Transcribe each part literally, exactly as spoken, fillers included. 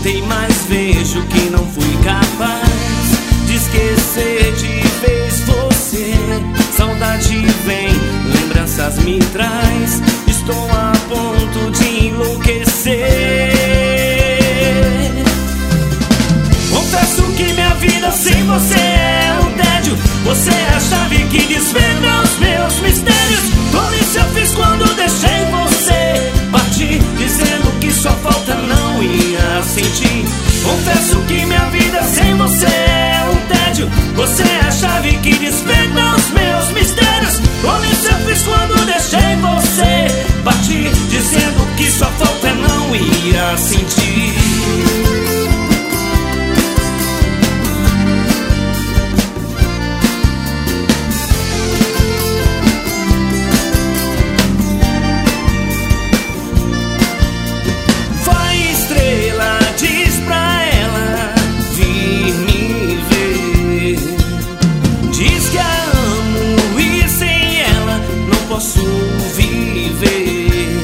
Lutei, mas vejo que não fui capaz de esquecer de vez você. Saudade vem, lembranças me traz. Estou a ponto de enlouquecer. Confesso que minha vida sem você é um tédio. Você é a chave que desvenda os meus mistérios. Tolice eu fiz quando deixei você partir, dizendo que sua falta não ia sentir. Confesso que minha vida sem você é um tédio. Você é a chave que desvenda os meus mistérios. Tolice eu fiz quando deixei você partir, dizendo que sua falta não ia sentir. Posso viver.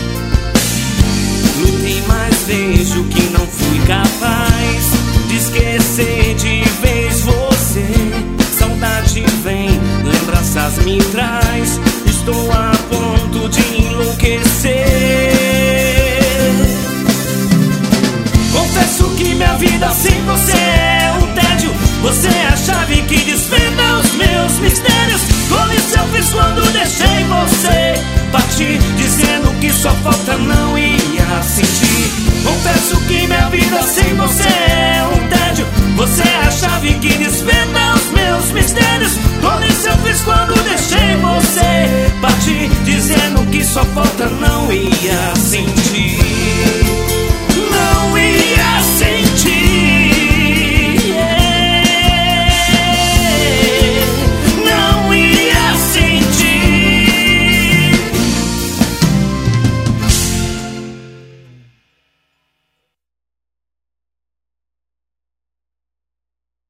Lutei, mas vejo que não fui capaz de esquecer de vez você. Saudade vem, lembranças me traz. Estou a ponto de enlouquecer. Confesso que minha vida sem você é um tédio. Você é a chave que desvenda os meus mistérios. Tolice eu fiz quando deixei você partir, dizendo que sua falta não ia sentir. Confesso que minha vida sem você é um tédio. Você é a chave que desvenda os meus mistérios. Tolice eu fiz quando deixei você partir, dizendo que sua falta não ia sentir.